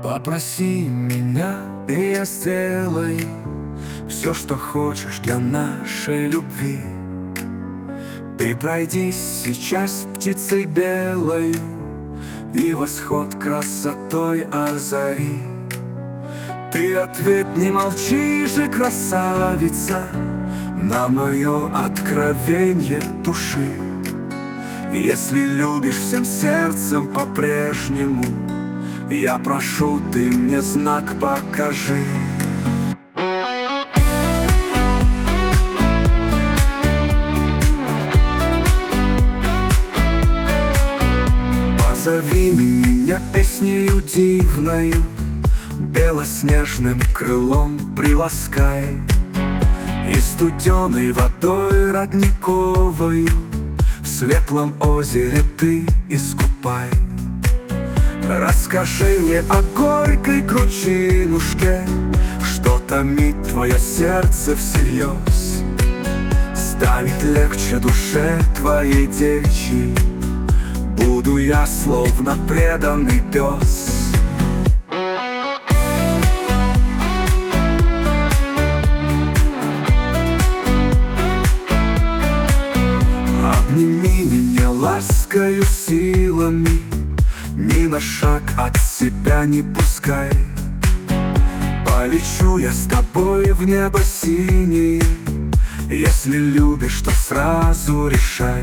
Попроси меня, и я сделаю все, что хочешь для нашей любви. Ты пройдись сейчас птицей белой, и восход красотой озари. Ты ответ, не молчи же, красавица, на мое откровенье души. Если любишь всем сердцем по-прежнему, я прошу, ты мне знак покажи. Позови меня песнею дивною, белоснежным крылом приласкай, и студеной водой родниковою в светлом озере ты искупай. Расскажи мне о горькой кручинушке, что томит твое сердце всерьез. Станет легче душе твоей девичьей, буду я словно преданный пес. Обними меня ласкою силами, ни на шаг от себя не пускай. Полечу я с тобой в небо синее, если любишь, то сразу решай.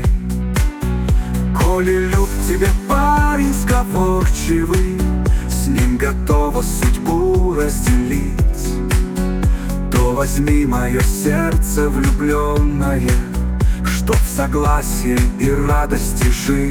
Коли люб тебе парень сговорчивый, с ним готова судьбу разделить, то возьми мое сердце влюбленное, чтоб в согласии и радости жить.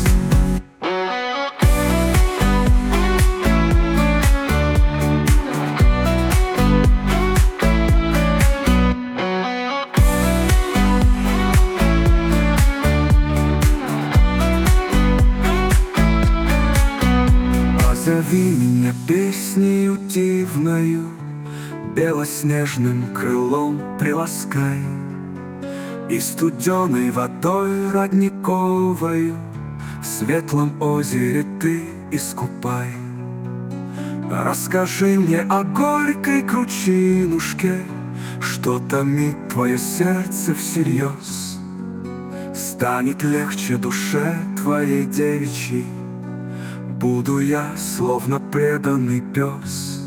Позови меня песнею дивною, белоснежным крылом приласкай, и студеной водой родниковою в светлом озере ты искупай. Расскажи мне о горькой кручинушке, что томит твое сердце всерьез. Станет легче душе твоей девичьей, буду я словно преданный пес.